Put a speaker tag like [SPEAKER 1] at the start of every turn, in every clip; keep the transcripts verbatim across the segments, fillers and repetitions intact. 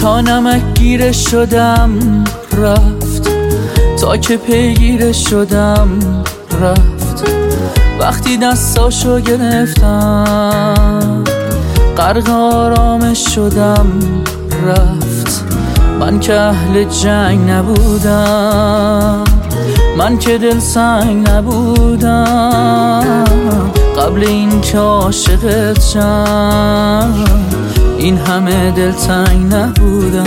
[SPEAKER 1] تا نمک گیرش شدم رفت، تا که پیگیرش شدم رفت. وقتی دستاشو گرفتم غرق آرامش شدم رفت. من که اهل جنگ نبودم، من که دل سنگ نبودم، قبل این که عاشقت شم این همه دلتنگ نبودم.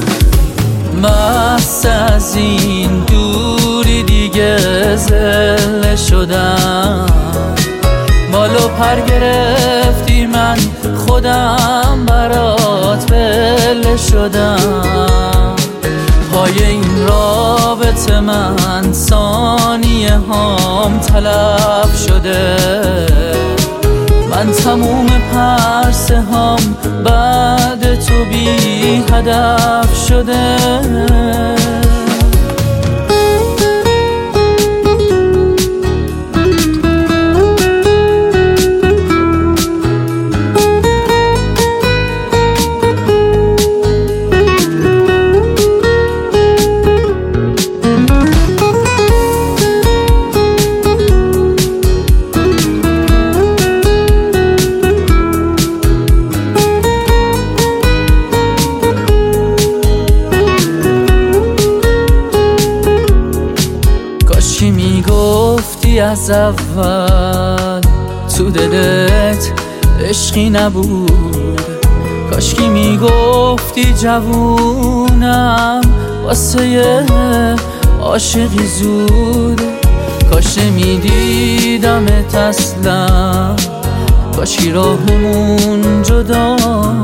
[SPEAKER 1] مست از این دوری دیگه زله شدم، بالو پر گرفتی من خودم برات بله شدم. پای این رابطه من ثانیه هام تلف شده، من تموم پرسه هام بعد تو بی هدف شده. کاشکی میگفتی از اول تو دلت عشقی نبود، کاشکی میگفتی جوونم واسه عاشقی زود. کاش نمیدیدمت اصلا، کاشکی راهمون جدا،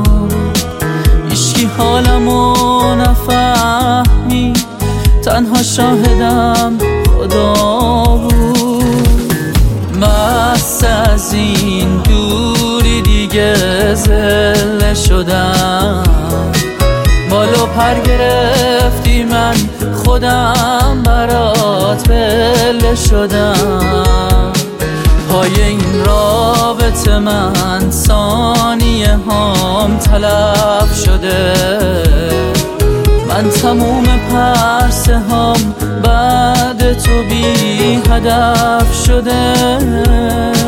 [SPEAKER 1] هیچکی حالمو نفهمی، تنها شاهدم خدا بود. مست از این دوری دیگه زله شدم، بالو پر گرفتی من خودم برات بله شدم. پای این رابطه من ثانیه هام تلف شده، من تموم پرسه هام بعد تو بی هدف شده.